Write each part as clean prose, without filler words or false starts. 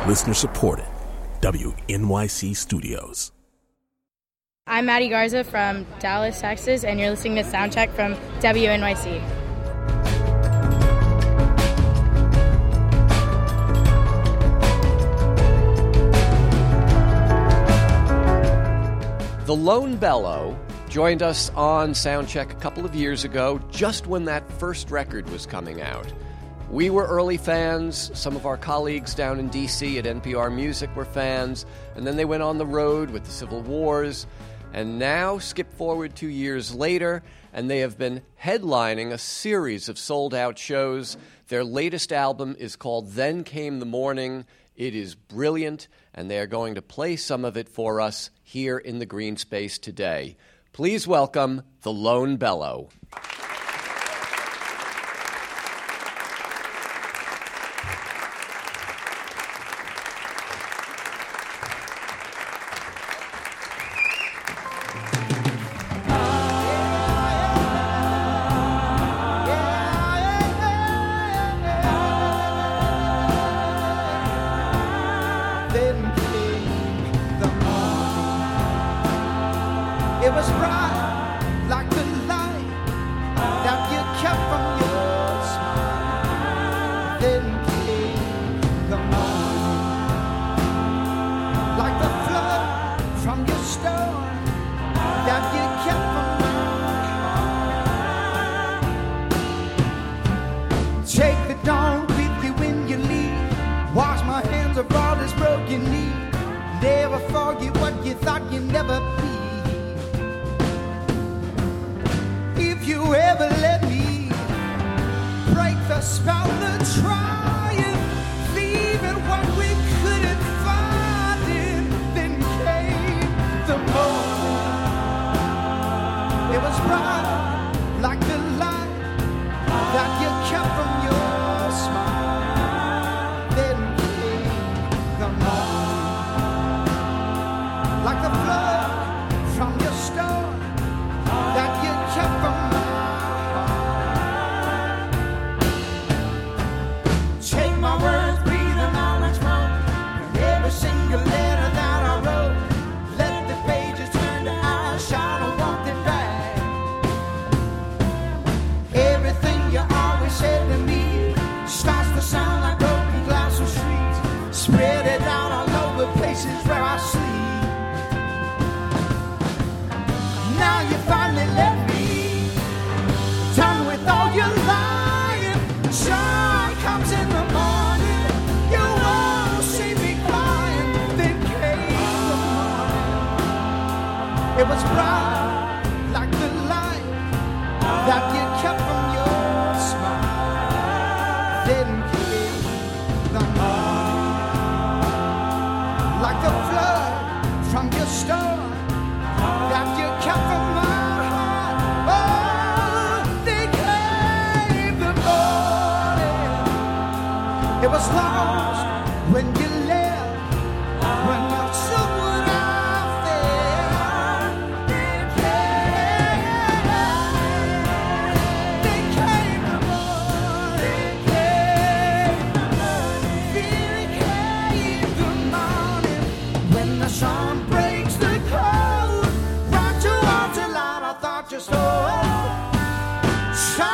Listener supported. WNYC Studios. I'm Maddie Garza from Dallas, Texas, and you're listening to Soundcheck from WNYC. The Lone Bellow joined us on Soundcheck a couple of years ago, just when that first record was coming out. We were early fans. Some of our colleagues down in D.C. at NPR Music were fans, and then they went on the road with the Civil Wars. And now, skip forward 2 years later, and they have been headlining a series of sold-out shows. Their latest album is called Then Came the Morning. It is brilliant, and they are going to play some of it for us here in the Green Space today. Please welcome The Lone Bellow.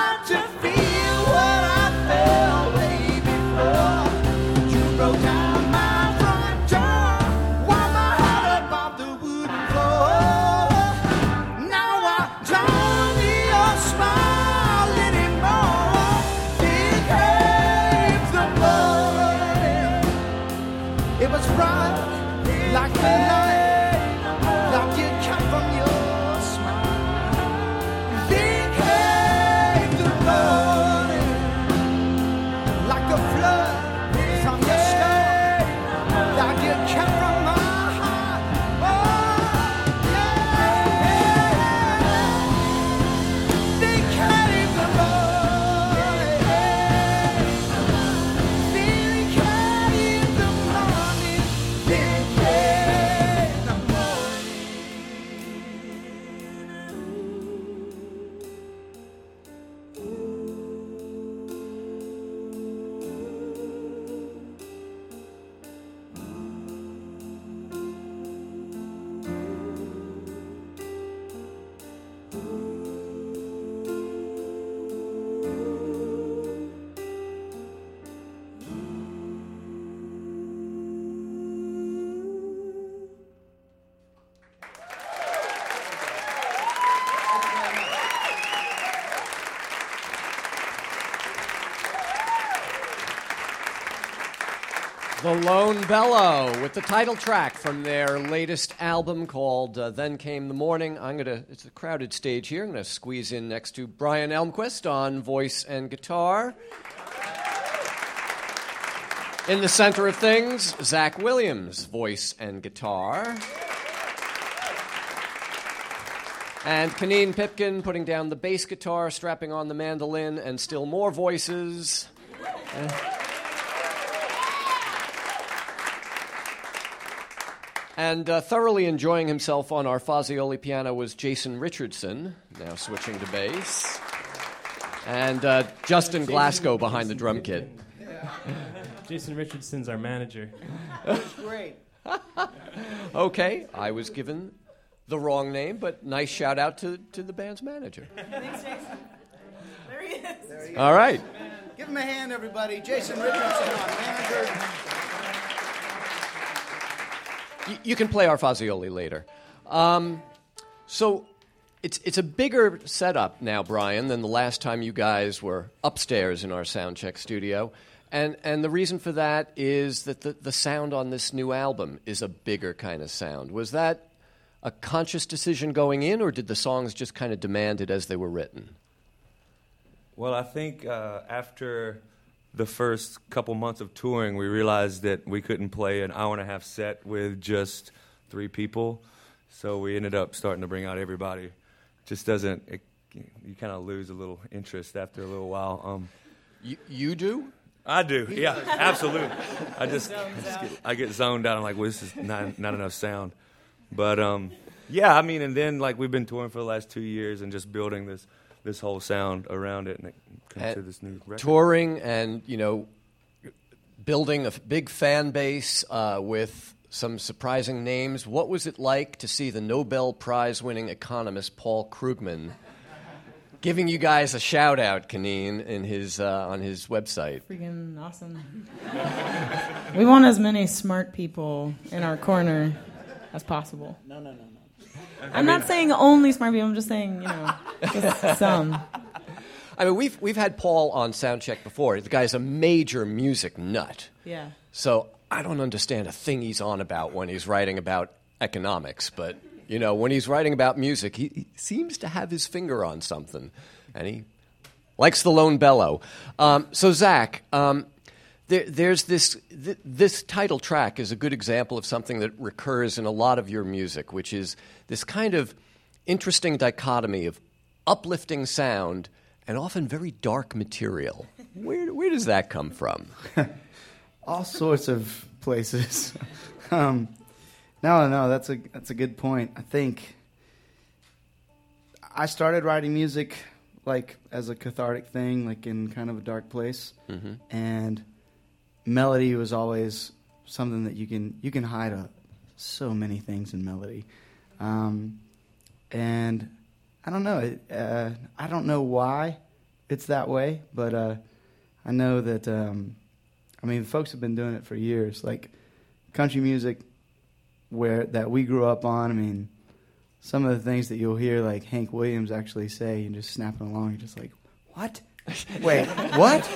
Down The Lone Bellow with the title track from their latest album called Then Came the Morning. It's a crowded stage here. I'm going to squeeze in next to Brian Elmquist on voice and guitar. In the center of things, Zach Williams, voice and guitar. And Kaneen Pipkin putting down the bass guitar, strapping on the mandolin, and still more voices. And thoroughly enjoying himself on our Fazioli piano was Jason Richardson, now switching to bass. And Justin Glasgow behind the drum kit. Jason Richardson's our manager. Great. Okay, I was given the wrong name, but nice shout out to the band's manager. Thanks, Jason. There he is. There he is. All right. Give him a hand, everybody. Jason Richardson, our manager. You can play our Fazioli later. So it's a bigger setup now, Brian, than the last time you guys were upstairs in our soundcheck studio. And the reason for that is that the sound on this new album is a bigger kind of sound. Was that a conscious decision going in, or did the songs just kind of demand it as they were written? Well, I think after the first couple months of touring, we realized that we couldn't play an hour-and-a-half set with just 3 people. So we ended up starting to bring out everybody. Just doesn't... you kind of lose a little interest after a little while. You do? I do, yeah, absolutely. I get zoned out. I'm like, well, this is not enough sound. But, yeah, I mean, and then, like, we've been touring for the last 2 years and just building this whole sound around it, and it comes to this new record. Touring and, building a big fan base with some surprising names. What was it like to see the Nobel Prize-winning economist Paul Krugman giving you guys a shout-out, Kaneen, in his on his website? Freaking awesome. We want as many smart people in our corner as possible. No. I'm not saying only smart people. I'm just saying, just some. I mean, we've had Paul on Soundcheck before. The guy's a major music nut. Yeah. So I don't understand a thing he's on about when he's writing about economics. But, when he's writing about music, he seems to have his finger on something. And he likes the Lone Bellow. So, Zach, there's this title track is a good example of something that recurs in a lot of your music, which is this kind of interesting dichotomy of uplifting sound and often very dark material. Where does that come from? All sorts of places. No, that's a good point. I think I started writing music like as a cathartic thing, like in kind of a dark place, and melody was always something that you can hide so many things in melody, and I don't know. I don't know why it's that way, but I know that. Folks have been doing it for years. Like country music, that we grew up on. Some of the things that you'll hear, like Hank Williams actually say, and just snapping along, you're just like, what? Wait, what?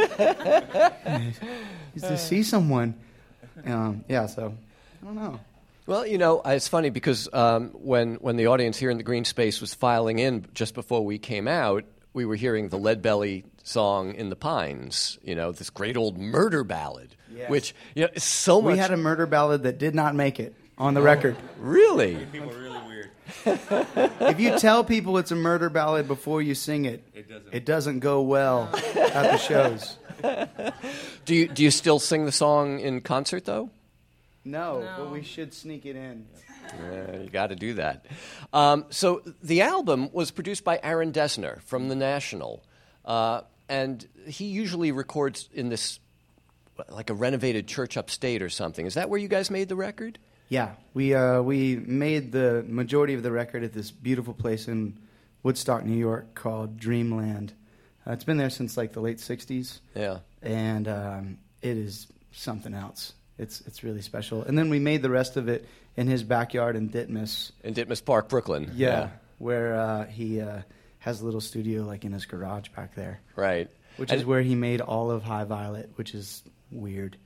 Used to see someone. So I don't know. Well, it's funny because when the audience here in the green space was filing in just before we came out, we were hearing the Leadbelly song In the Pines, this great old murder ballad, yes. Which, is so much... We had a murder ballad that did not make it on the record. Really? People are really weird. If you tell people it's a murder ballad before you sing it, it doesn't go well at the shows. Do you still sing the song in concert, though? No, but we should sneak it in. Yeah, you got to do that. So the album was produced by Aaron Dessner from The National, and he usually records in this, like a renovated church upstate or something. Is that where you guys made the record? Yeah, we made the majority of the record at this beautiful place in Woodstock, New York called Dreamland. It's been there since like the late 60s. Yeah. And it is something else. It's really special. And then we made the rest of it in his backyard in Ditmas. In Ditmas Park, Brooklyn. Yeah. Where he has a little studio like in his garage back there. Right. Which is where he made all of High Violet, which is weird.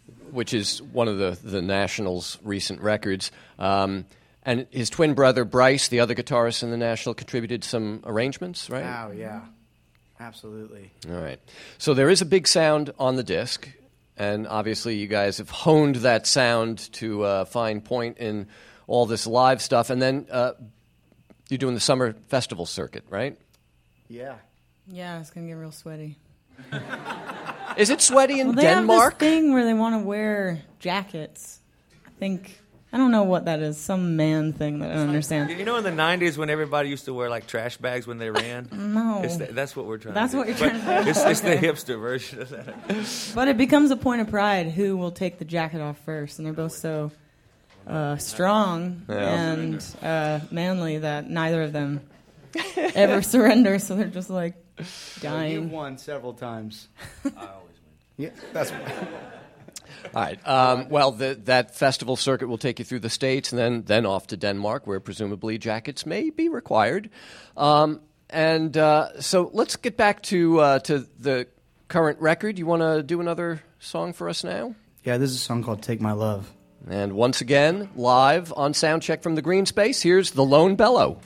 which is one of the National's recent records. And his twin brother, Bryce, the other guitarist in the National, contributed some arrangements, right? Oh, yeah. Absolutely. All right. So there is a big sound on the disc, and obviously you guys have honed that sound to a fine point in all this live stuff. And then you're doing the summer festival circuit, right? Yeah. Yeah, it's going to get real sweaty. Is it sweaty in they Denmark? have this thing where they want to wear jackets. I don't know what that is. Some man thing that I don't understand. You know, in the 90s when everybody used to wear like trash bags when they ran? No. That's what we're trying That's to do. what you're trying to do. It's the hipster version of that. But it becomes a point of pride who will take the jacket off first. And they're both so strong and manly that neither of them ever surrender. So they're just like dying. You've won several times. I always win. Yeah, that's All right. Well, that festival circuit will take you through the States and then off to Denmark, where presumably jackets may be required. So let's get back to the current record. You want to do another song for us now? Yeah, this is a song called Take My Love. And once again, live on Soundcheck from the Green Space, here's The Lone Bellow.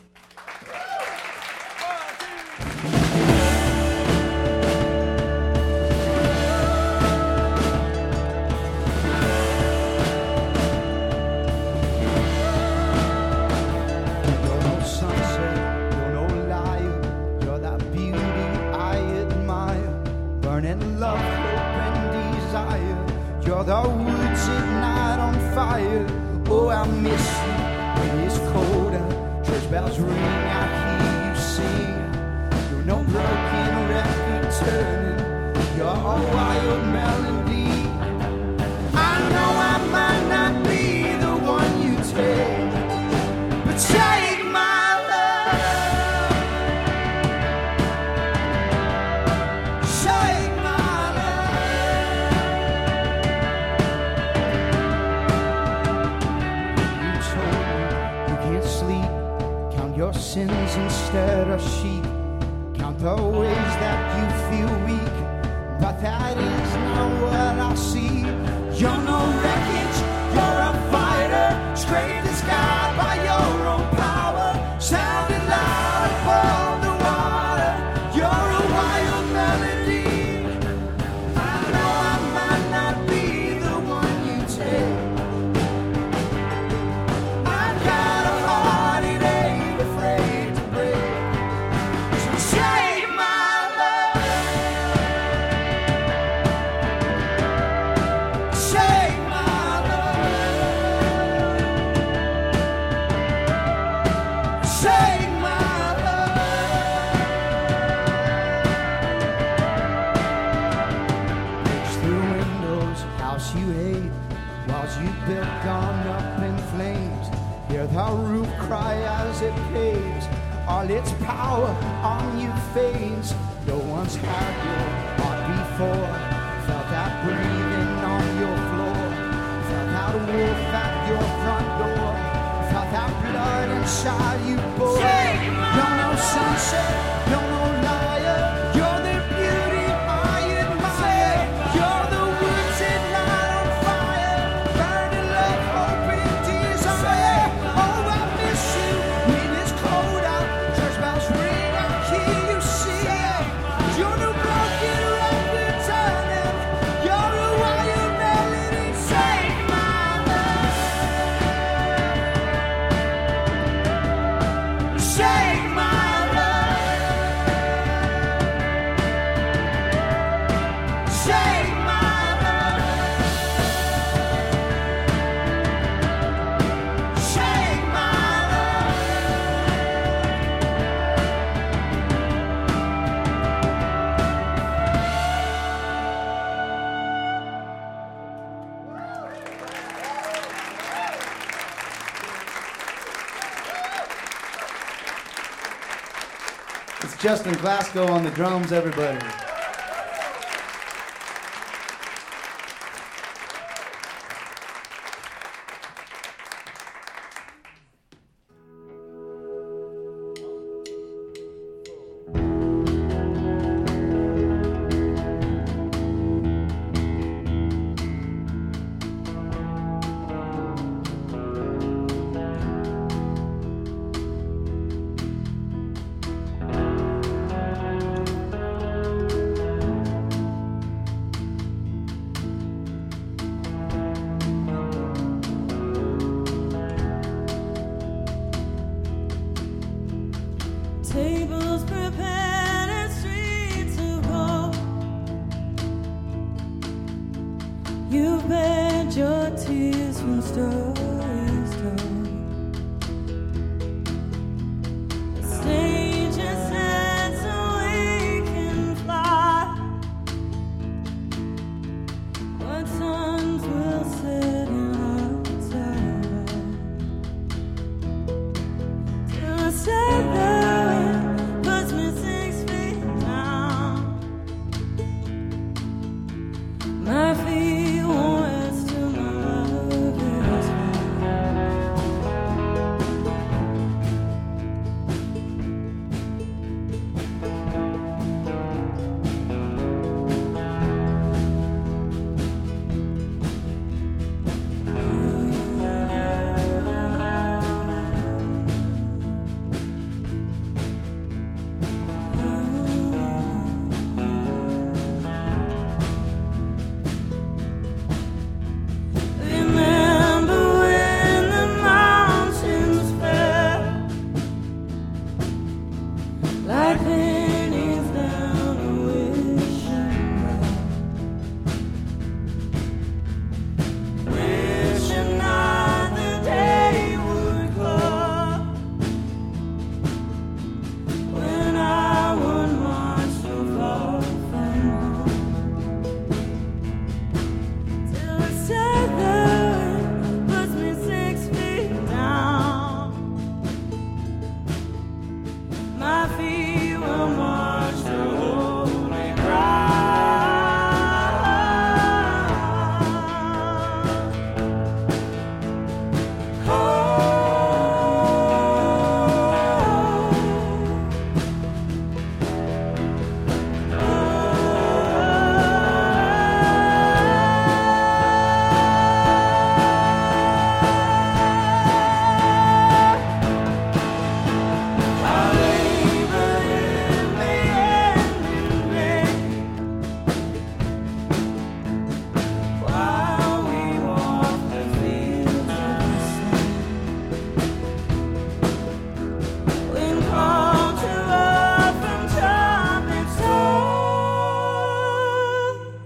The woods at night on fire. Oh, I miss you when it's cold out. Church bells ring, I hear you sing. You're no broken record turning. You're a wild melody. I know I might not be the one you take, but take my love. Take your sins instead of sheep. Count the ways that you feel weak, but that is not what I see. You're no wreckage, you're a fighter. Scrape the sky by your own power. Sounding loud above the water. You're a wild melody. I know I might not be the one you take. I've got a heart it ain't afraid to break. So take my love. Take my love. Take my love. Breaks through windows, house you hate, walls you built gone up in flames. Hear the roof cry as it caves. All its power on you fades. No one's had your heart before. Felt that breathing on your floor. Felt that wolf at your front door. Felt that blood inside you, boy. You're no sunset, you're no liar. You're the beauty I admire. You're the woods at night on fire. Burning love, hope and desire. Oh, I miss you when it's cold out. Church bells ring, I hear you sing. You're no broken record turning. You're a wild melody. Take my love. Take my love. Take my love. Take my love. It's Justin Glasgow on the drums, everybody. You've bed your tears from stories told. The stage is set so we can fly. What suns will set in outside. Till I said the wind puts me 6 feet down. My feet won't rest till my love is remember when the mountains fell like pennies down a wishing well. Wishing another day would come when I would march so far from home. Till I said the wind puts me 6 feet down. My feet will march to holy ground. While we walk the fields of the sun, when called to earth from trumpets sound,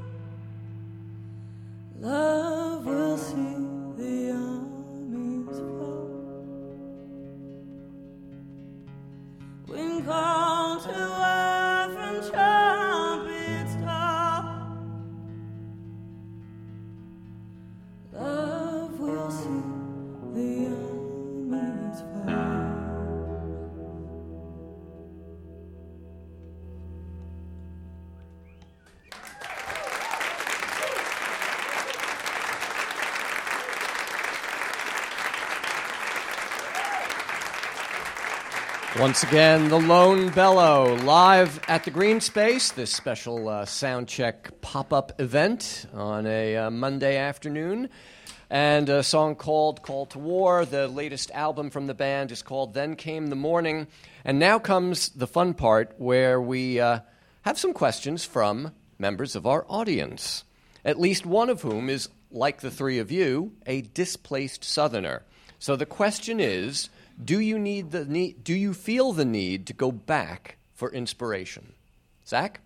love will see the armies fall. When called to earth from trumpets call, love will see the armies fall. Once again, the Lone Bellow, live at the Green Space, this special soundcheck pop-up event on a Monday afternoon. And a song called Call to War. The latest album from the band is called Then Came the Morning. And now comes the fun part where we have some questions from members of our audience, at least one of whom is, like the three of you, a displaced Southerner. So the question is, do you feel the need to go back for inspiration? Zach?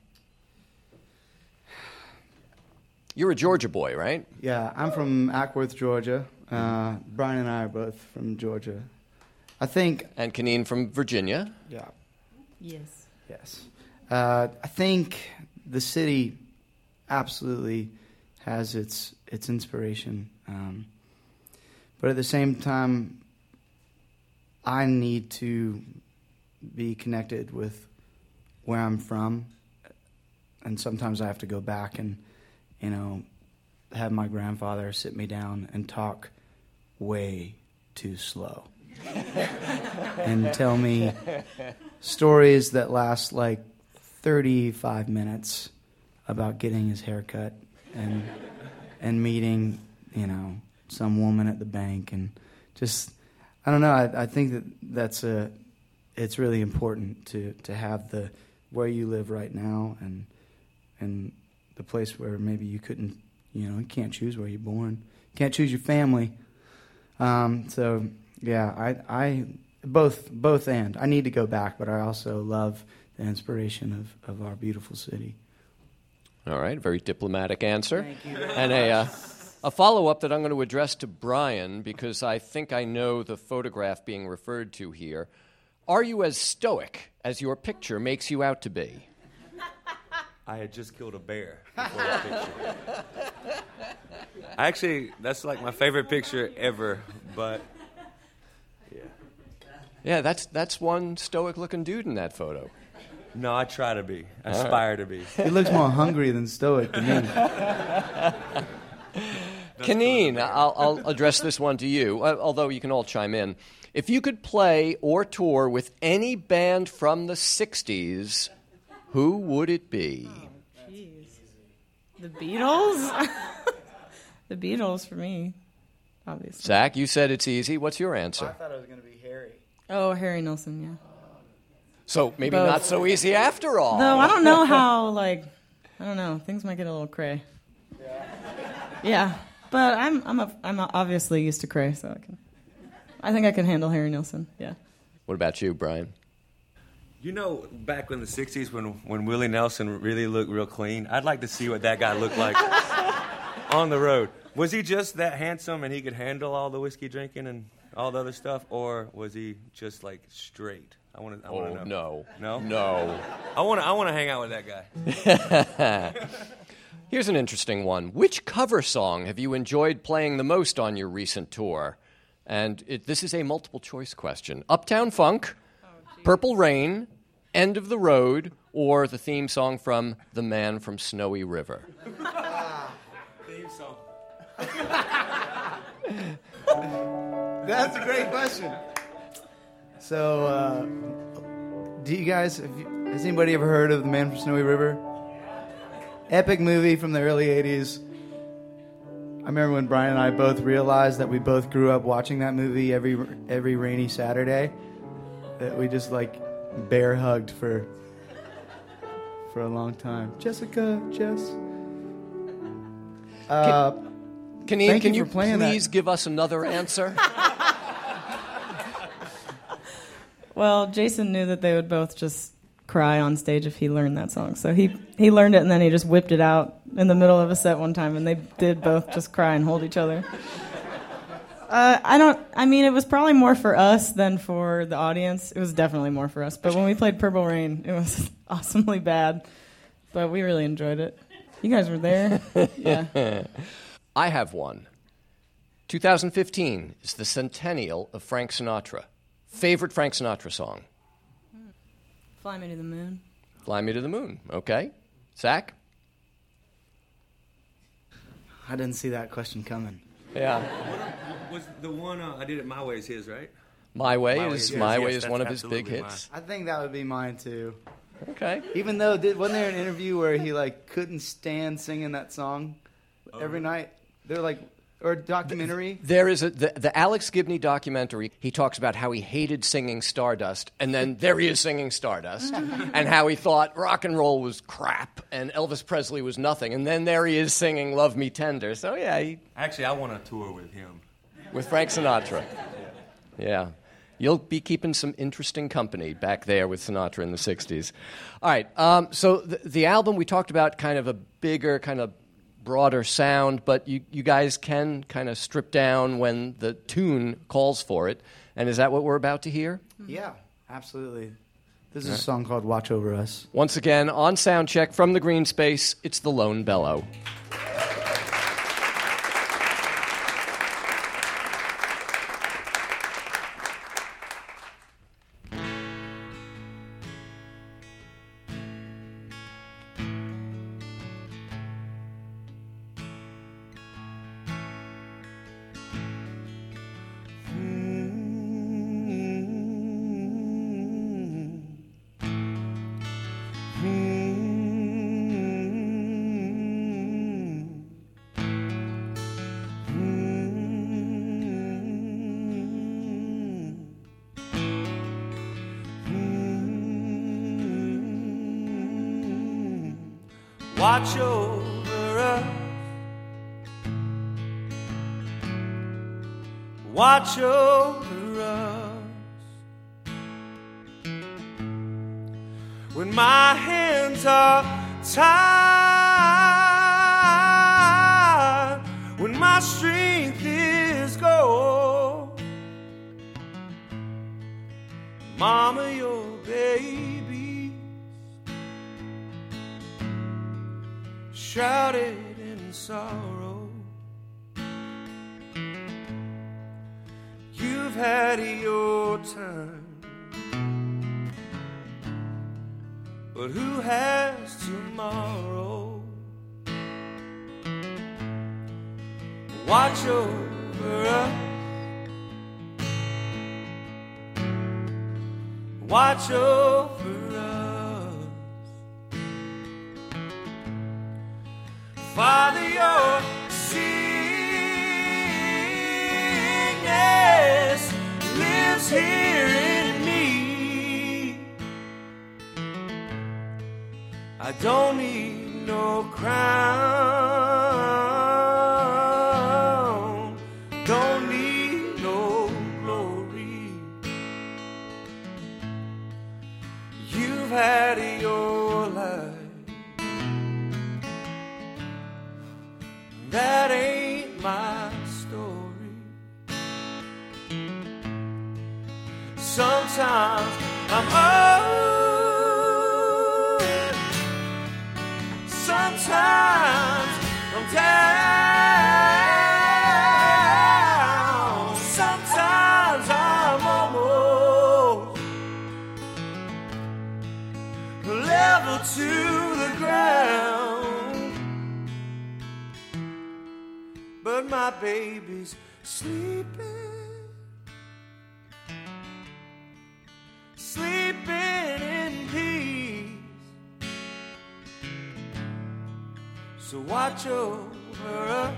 You're a Georgia boy, right? Yeah, I'm from Ackworth, Georgia. Brian and I are both from Georgia. I think... And Kaneen from Virginia. Yeah. Yes. Yes. I think the city absolutely has its inspiration. But at the same time, I need to be connected with where I'm from. And sometimes I have to go back and, have my grandfather sit me down and talk way too slow. And tell me stories that last like 35 minutes about getting his hair cut and meeting, some woman at the bank and just, I don't know, I think it's really important to have where you live right now and the place where maybe you couldn't, you can't choose where you're born, can't choose your family. So yeah, I both and I need to go back, but I also love the inspiration of our beautiful city. All right, very diplomatic answer. Thank you. And a follow-up that I'm going to address to Brian, because I think I know the photograph being referred to here. Are you as stoic as your picture makes you out to be? I had just killed a bear before that picture. Actually, that's like my favorite picture ever, but yeah. Yeah, that's one stoic-looking dude in that photo. No, I try to be. I aspire to be. He looks more hungry than stoic to me. Kaneen, I'll address this one to you, although you can all chime in. If you could play or tour with any band from the 60s, who would it be? Jeez. The Beatles? The Beatles for me, obviously. Zach, you said it's easy. What's your answer? I thought it was going to be Harry. Oh, Harry Nilsson, yeah. So maybe Both. not so easy after all. Though I don't know how, I don't know. Things might get a little cray. Yeah, but I'm obviously used to cray, so I think I can handle Harry Nilsson. Yeah. What about you, Brian? You know, back in the 60s when Willie Nelson really looked real clean, I'd like to see what that guy looked like on the road. Was he just that handsome and he could handle all the whiskey drinking and all the other stuff, or was he just like straight? I want to know. No. I want to hang out with that guy. Here's an interesting one. Which cover song have you enjoyed playing the most on your recent tour? And this is a multiple choice question. Uptown Funk, Purple Rain, End of the Road, or the theme song from The Man from Snowy River? Theme song. That's a great question. So, do you guys, has anybody ever heard of The Man from Snowy River? Epic movie from the early 80s. I remember when Brian and I both realized that we both grew up watching that movie every rainy Saturday. That we just bear hugged for a long time. Jessica, Jess. Can you please give us another answer? Well, Jason knew that they would both just cry on stage if he learned that song. So he learned it, and then he just whipped it out in the middle of a set one time, and they did both just cry and hold each other. It was probably more for us than for the audience. It was definitely more for us. But when we played Purple Rain, it was awesomely bad. But we really enjoyed it. You guys were there. Yeah. I have one. 2015 is the centennial of Frank Sinatra. Favorite Frank Sinatra song? Fly Me to the Moon. Fly Me to the Moon. Okay. Zach? I didn't see that question coming. Yeah. Was the one I Did It My Way is his, right? My Way Yes, is one of his absolutely big hits. I think that would be mine too. Okay. Even though, wasn't there an interview where he couldn't stand singing that song every night? They're or a documentary? There is the Alex Gibney documentary. He talks about how he hated singing Stardust, and then there he is singing Stardust, and how he thought rock and roll was crap, and Elvis Presley was nothing, and then there he is singing Love Me Tender. So yeah, Actually, I want to tour with him. With Frank Sinatra. Yeah. You'll be keeping some interesting company back there with Sinatra in the 60s. All right, so the album, we talked about kind of a bigger, kind of broader sound, but you guys can kind of strip down when the tune calls for it. And is that what we're about to hear? Yeah, absolutely. This is a song called Watch Over Us. Once again, on Soundcheck from the Green Space, it's the Lone Bellow. Watch over us. Watch over us. When my hands are tied, my strength is gone. Mama, your baby's shrouded in sorrow. You've had your time, but who has tomorrow? Watch over us, watch over us. Father, your sickness lives here in me. I don't need no crown, don't need no glory. You've had your life, that ain't my story. Sometimes I'm up, sometimes I'm down, sometimes I'm almost level to the ground. But my baby's sleeping, sleeping in peace. So watch over us,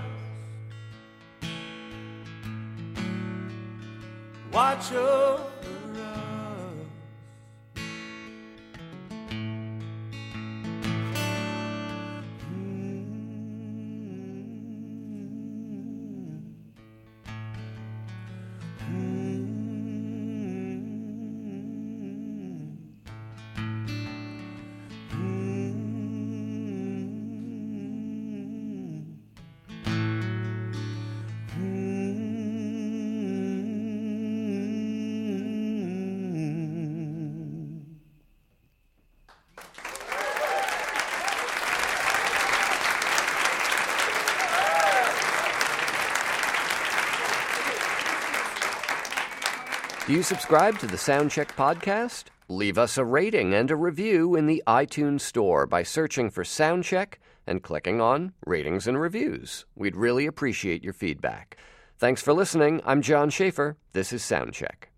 watch over us. Do you subscribe to the Soundcheck podcast? Leave us a rating and a review in the iTunes Store by searching for Soundcheck and clicking on Ratings and Reviews. We'd really appreciate your feedback. Thanks for listening. I'm John Schaefer. This is Soundcheck.